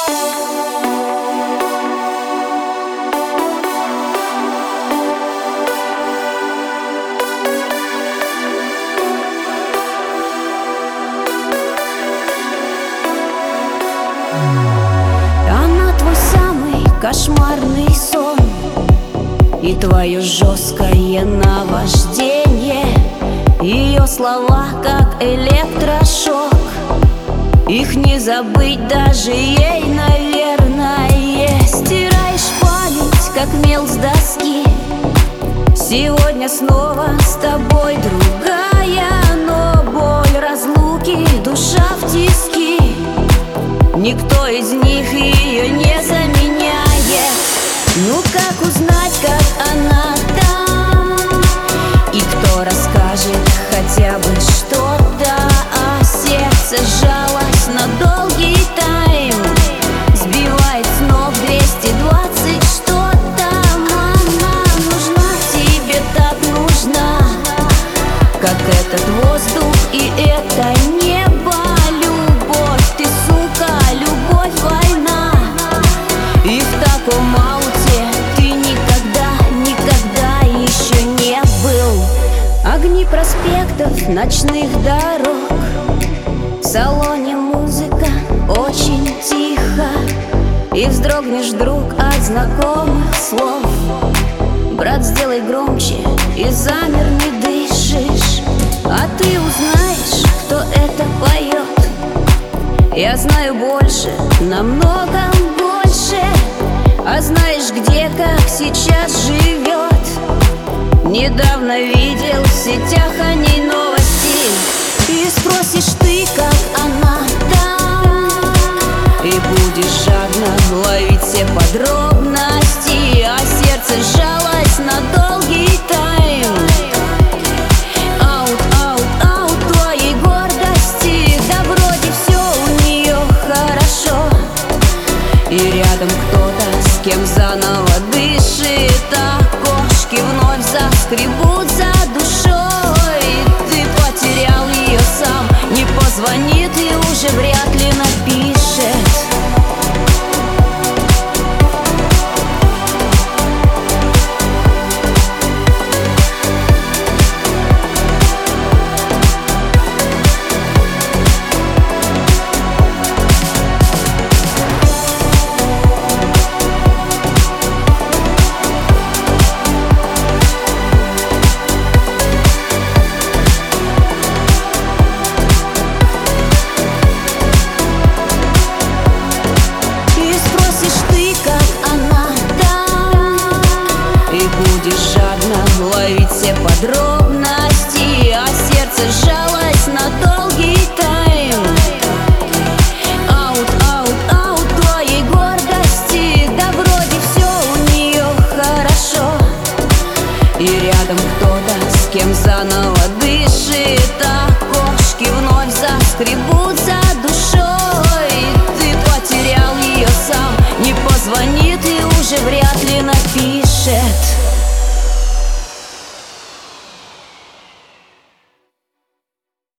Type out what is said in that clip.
Она твой самый кошмарный сон и твое жесткое наваждение. Ее слова как электрошок, их не забыть даже ей, наверное. Стираешь память, как мел с доски. Сегодня снова с тобой другая, но боль разлуки, душа в тиски. Никто из них ее не заменяет. Ну как узнать, как она там? И кто расскажет хотя бы что-то? А сердце сжалось на долгий тайм, сбивает с ног 220 что-то. Мама, нужна тебе, так нужна, как этот воздух и это небо. Любовь, ты, сука, любовь, война. И в таком ауте ты никогда, никогда еще не был. Огни проспектов, ночных дорог, в салоне музыка очень тихо. И вздрогнешь вдруг от знакомых слов. Брат, сделай громче, и замер, не дышишь. А ты узнаешь, кто это поет. Я знаю больше, намного больше. А знаешь, где, как сейчас живет? Недавно видел в сетях о ней новости. И спросишь ты, как она там, и будешь жадно ловить все подробности. А сердце сжалось на долгий тайм. Аут, аут, аут твоей гордости. Да вроде все у нее хорошо, и рядом кто-то, с кем заново дышит. А кошки вновь заскребут за душой. Ты потерял ее сам, не позвонит и уже вряд ли напишет. Будешь жадно ловить все подробности. А сердце сжалось на долгий тайм. Аут, аут, аут твоей гордости. Да вроде все у нее хорошо, и рядом кто-то, с кем заново дышит. А кошки вновь заскребут